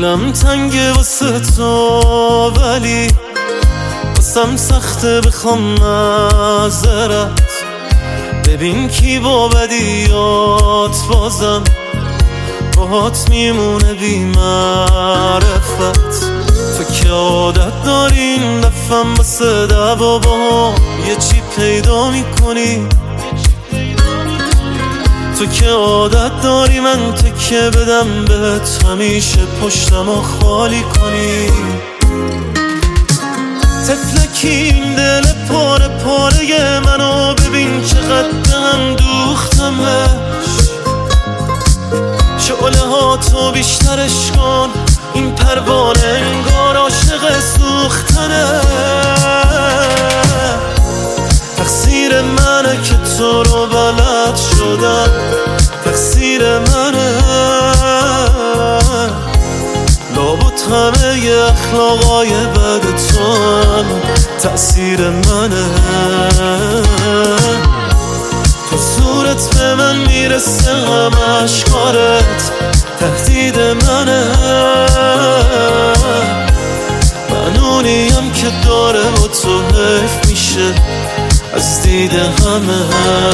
دلم تنگه واسه تو ولی واسم سخته بخوام معذرت. ببین کی با بدیات بازم باهات میمونه بی معرفت. تو که عادت داری این دفعم واسه دعوا با یه چی پیدا میکنی. تو که عادت داری من تکه بدم بهت همیشه پشتمو خالی کنی. تفلکی این دل پاره پاره منو ببین چقدر هم دوختمش. شعله ها تو بیشترش کن این پروانه انگار عاشق سوختنه. تقصیر منه که تو رو بلد شدم، تقصیر منه. لابد همه ی اخلاقای بد تو هم تأثیر منه. تو صورت به من میرسه همه اشکارت تهدید منه. من اونیم که داره با تو حیف میشه از دید همه.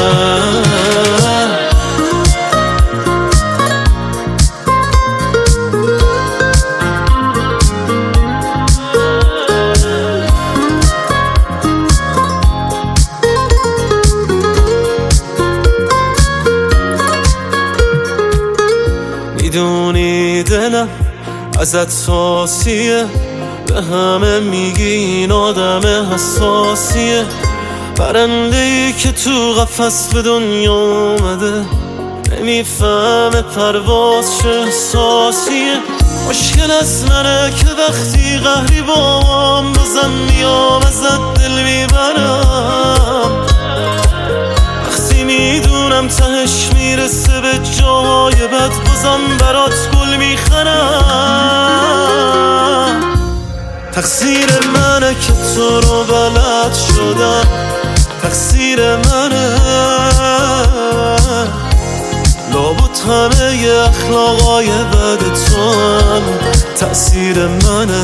میدونی دلم ازت ساسیه، به همه میگی این آدم حساسیه. پرنده‌ای که تو قفس به دنیا اومده نمیفهمه پرواز چه احساسیه. مشکل از منه که وقتی قهری بام بازم میام ازت دل میبرم. وقتی میدونم تهش میرسه به جای بد بازم برات گل میخرم. تقصیر منه که تو رو بلد شدم، تقصیر منه. لابد همه ی اخلاقای بد تو هم تأثیر منه.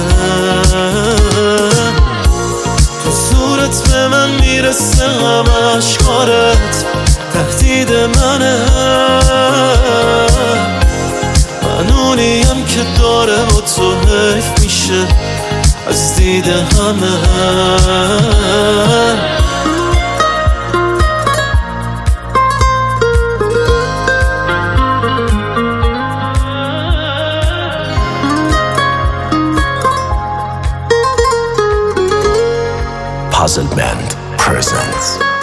تو صورت به من میرسه همه اشکارت تهدید منه. من اونیم که داره با تو حیف میشه از دید همه. Puzzle Band presents